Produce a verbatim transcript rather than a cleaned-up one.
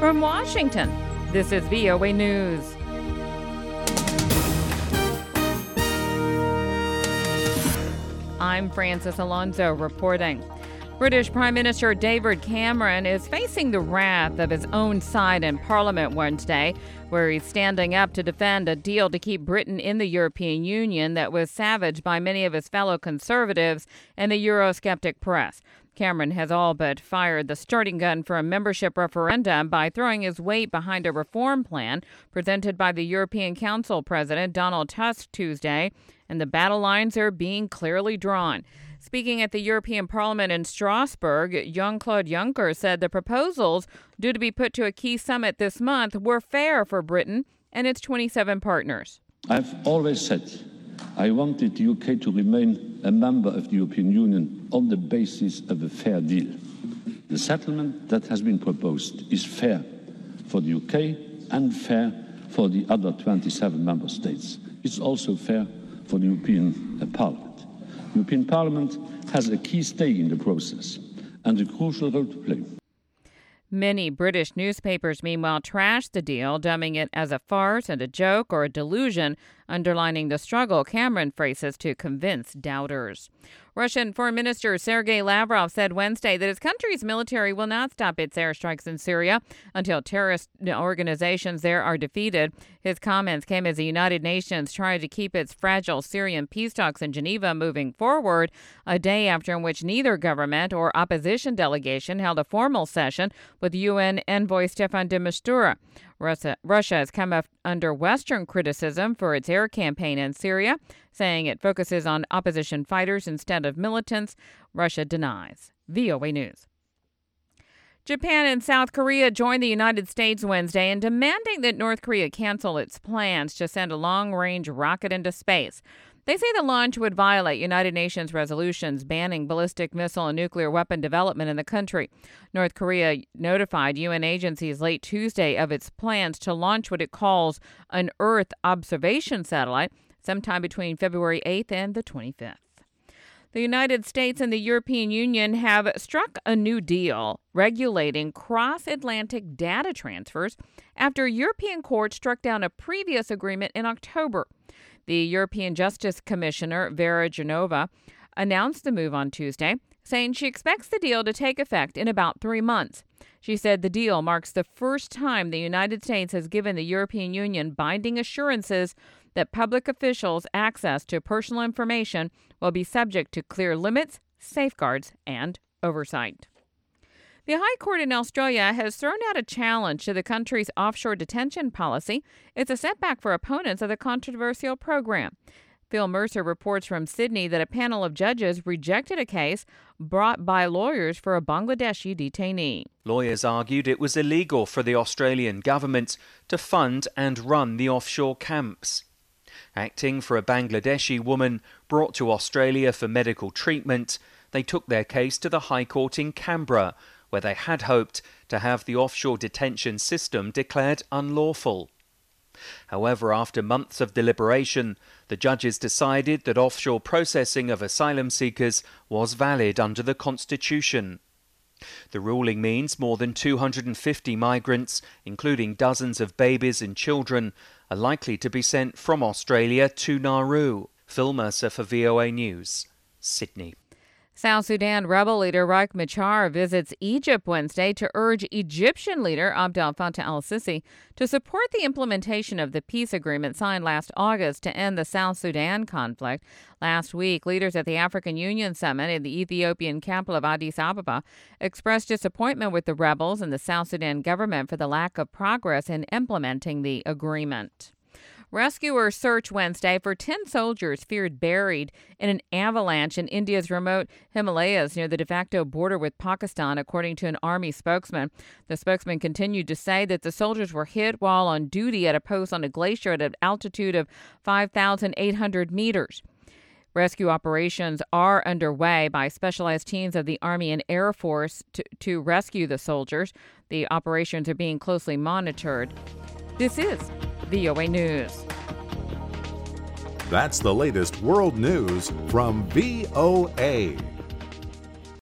From Washington, this is V O A News. I'm Francis Alonso reporting. British Prime Minister David Cameron is facing the wrath of his own side in Parliament Wednesday, where he's standing up to defend a deal to keep Britain in the European Union that was savaged by many of his fellow Conservatives and the Eurosceptic press. Cameron has all but fired the starting gun for a membership referendum by throwing his weight behind a reform plan presented by the European Council President Donald Tusk Tuesday, and the battle lines are being clearly drawn. Speaking at the European Parliament in Strasbourg, Jean-Claude Juncker said the proposals due to be put to a key summit this month were fair for Britain and its twenty-seven partners. I've always said I wanted the U K to remain a member of the European Union on the basis of a fair deal. The settlement that has been proposed is fair for the U K and fair for the other twenty-seven member states. It's also fair for the European Parliament. The European Parliament has a key stake in the process and a crucial role to play. Many British newspapers, meanwhile, trashed the deal, dubbing it as a farce and a joke or a delusion, underlining the struggle Cameron faces to convince doubters. Russian Foreign Minister Sergei Lavrov said Wednesday that his country's military will not stop its airstrikes in Syria until terrorist organizations there are defeated. His comments came as the United Nations tried to keep its fragile Syrian peace talks in Geneva moving forward, a day after in which neither government or opposition delegation held a formal session with U N envoy Staffan de Mistura. Russia, Russia has come up under Western criticism for its air campaign in Syria, saying it focuses on opposition fighters instead of militants. Russia denies. V O A News. Japan and South Korea joined the United States Wednesday in demanding that North Korea cancel its plans to send a long-range rocket into space. They say the launch would violate United Nations resolutions banning ballistic missile and nuclear weapon development in the country. North Korea notified U N agencies late Tuesday of its plans to launch what it calls an Earth observation satellite sometime between February eighth and the twenty-fifth. The United States and the European Union have struck a new deal regulating cross-Atlantic data transfers after a European court struck down a previous agreement in October. The European Justice Commissioner, Vera Jourova, announced the move on Tuesday, saying she expects the deal to take effect in about three months. She said the deal marks the first time the United States has given the European Union binding assurances that public officials' access to personal information will be subject to clear limits, safeguards, and oversight. The High Court in Australia has thrown out a challenge to the country's offshore detention policy. It's a setback for opponents of the controversial program. Phil Mercer reports from Sydney that a panel of judges rejected a case brought by lawyers for a Bangladeshi detainee. Lawyers argued it was illegal for the Australian government to fund and run the offshore camps. Acting for a Bangladeshi woman brought to Australia for medical treatment, they took their case to the High Court in Canberra, where they had hoped to have the offshore detention system declared unlawful. However, after months of deliberation, the judges decided that offshore processing of asylum seekers was valid under the Constitution. The ruling means more than two hundred fifty migrants, including dozens of babies and children, are likely to be sent from Australia to Nauru. Phil Mercer for V O A News, Sydney. South Sudan rebel leader Riek Machar visits Egypt Wednesday to urge Egyptian leader Abdel Fattah al-Sisi to support the implementation of the peace agreement signed last August to end the South Sudan conflict. Last week, leaders at the African Union Summit in the Ethiopian capital of Addis Ababa expressed disappointment with the rebels and the South Sudan government for the lack of progress in implementing the agreement. Rescuers search Wednesday for ten soldiers feared buried in an avalanche in India's remote Himalayas near the de facto border with Pakistan, according to an army spokesman. The spokesman continued to say that the soldiers were hit while on duty at a post on a glacier at an altitude of five thousand eight hundred meters. Rescue operations are underway by specialized teams of the Army and Air Force to, to rescue the soldiers. The operations are being closely monitored. This is V O A News. That's the latest world news from V O A.